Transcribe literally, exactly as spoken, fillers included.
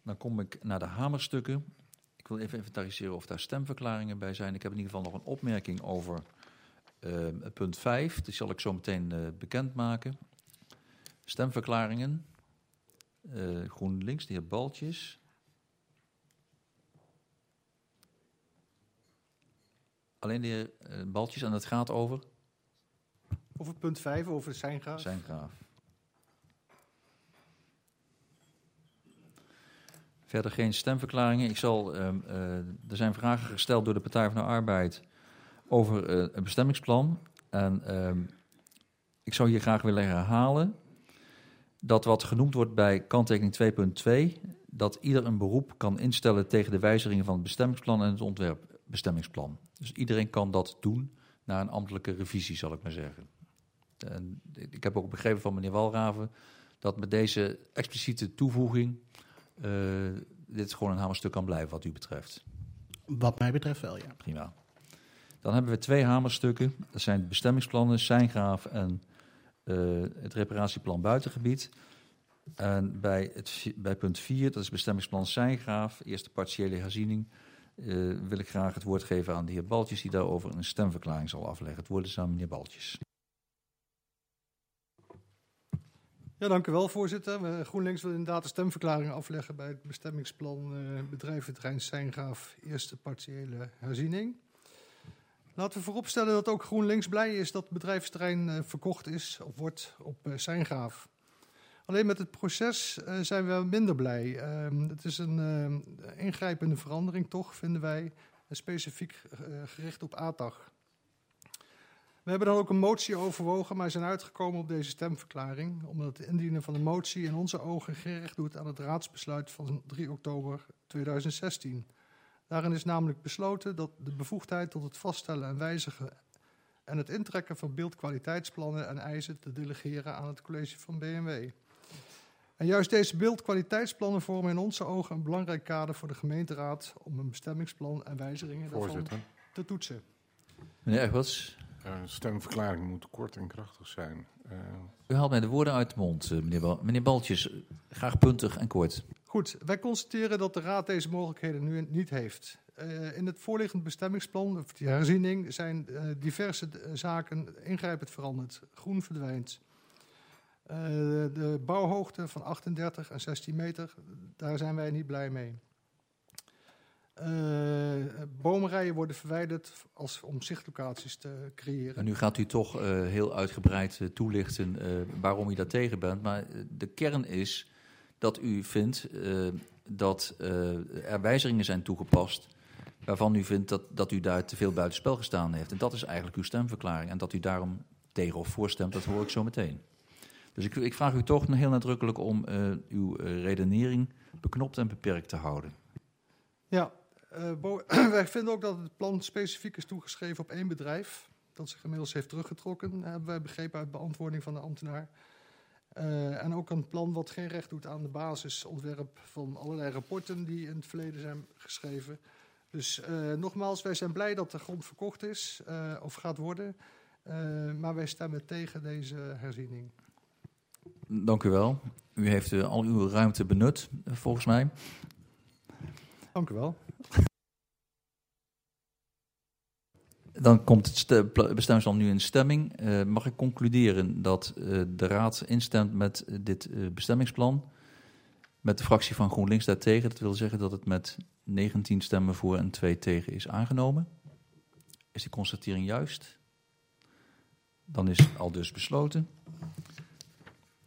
Dan kom ik naar de hamerstukken. Ik wil even inventariseren of daar stemverklaringen bij zijn. Ik heb in ieder geval nog een opmerking over uh, punt vijf. Die zal ik zo meteen uh, bekendmaken. Stemverklaringen. Uh, GroenLinks, de heer Baltjes. Alleen de heer uh, Baltjes en het gaat over? Over punt vijf, over de Sijngraaf. Sijngraaf. Verder geen stemverklaringen. Ik zal, uh, uh, er zijn vragen gesteld door de Partij van de Arbeid over uh, een bestemmingsplan. En uh, ik zou hier graag willen herhalen dat wat genoemd wordt bij kanttekening twee punt twee... dat ieder een beroep kan instellen tegen de wijzigingen van het bestemmingsplan en het ontwerpbestemmingsplan. Dus iedereen kan dat doen na een ambtelijke revisie, zal ik maar zeggen. En ik heb ook begrepen van meneer Walraven dat met deze expliciete toevoeging uh, dit gewoon een hamerstuk kan blijven wat u betreft. Wat mij betreft wel, ja. Prima. Dan hebben we twee hamerstukken. Dat zijn bestemmingsplannen, Sijngraaf en uh, het reparatieplan buitengebied. En bij, het, bij punt vier, dat is bestemmingsplan Sijngraaf, eerste partiële herziening, uh, wil ik graag het woord geven aan de heer Baltjes, die daarover een stemverklaring zal afleggen. Het woord is aan meneer Baltjes. Ja, dank u wel, voorzitter. GroenLinks wil inderdaad een stemverklaring afleggen bij het bestemmingsplan uh, bedrijventerrein Sijngraaf, eerste partiële herziening. Laten we vooropstellen dat ook GroenLinks blij is dat het bedrijventerrein uh, verkocht is of wordt op uh, Sijngraaf. Alleen met het proces uh, zijn we minder blij. Uh, het is een uh, ingrijpende verandering toch, vinden wij, specifiek uh, gericht op A T A G. We hebben dan ook een motie overwogen, maar zijn uitgekomen op deze stemverklaring, omdat het indienen van de motie in onze ogen geen recht doet aan het raadsbesluit van drie oktober tweeduizend zestien. Daarin is namelijk besloten dat de bevoegdheid tot het vaststellen en wijzigen en het intrekken van beeldkwaliteitsplannen en eisen te delegeren aan het college van B M W. En juist deze beeldkwaliteitsplannen vormen in onze ogen een belangrijk kader voor de gemeenteraad om een bestemmingsplan en wijzigingen daarvan te toetsen. Meneer Egberts. Een stemverklaring moet kort en krachtig zijn. Uh... U haalt mij de woorden uit de mond, meneer, Bal- meneer Baltjes. Graag puntig en kort. Goed, wij constateren dat de Raad deze mogelijkheden nu niet heeft. Uh, in het voorliggend bestemmingsplan, of die herziening, zijn uh, diverse uh, zaken ingrijpend veranderd. Groen verdwijnt. Uh, de bouwhoogte van achtendertig en zestien meter, daar zijn wij niet blij mee. Uh, bomenrijen worden verwijderd als om zichtlocaties te creëren. En nu gaat u toch uh, heel uitgebreid uh, toelichten uh, waarom u daar tegen bent. Maar uh, de kern is dat u vindt uh, dat uh, er wijzigingen zijn toegepast waarvan u vindt dat, dat u daar te veel buitenspel gestaan heeft. En dat is eigenlijk uw stemverklaring. En dat u daarom tegen of voor stemt, dat hoor ik zo meteen. Dus ik, ik vraag u toch heel nadrukkelijk om uh, uw uh, redenering beknopt en beperkt te houden. Ja. Uh, bo- wij vinden ook dat het plan specifiek is toegeschreven op één bedrijf, dat zich inmiddels heeft teruggetrokken, hebben wij begrepen uit beantwoording van de ambtenaar. Uh, en ook een plan wat geen recht doet aan de basisontwerp van allerlei rapporten die in het verleden zijn geschreven. Dus uh, nogmaals, wij zijn blij dat de grond verkocht is uh, of gaat worden, uh, maar wij stemmen tegen deze herziening. Dank u wel. U heeft uh, al uw ruimte benut, uh, volgens mij. Dank u wel. Dan komt het ste- bestemmingsplan nu in stemming. Uh, mag ik concluderen dat uh, de Raad instemt met uh, dit uh, bestemmingsplan? Met de fractie van GroenLinks daartegen. Dat wil zeggen dat het met negentien stemmen voor en twee tegen is aangenomen. Is die constatering juist? Dan is al dus besloten.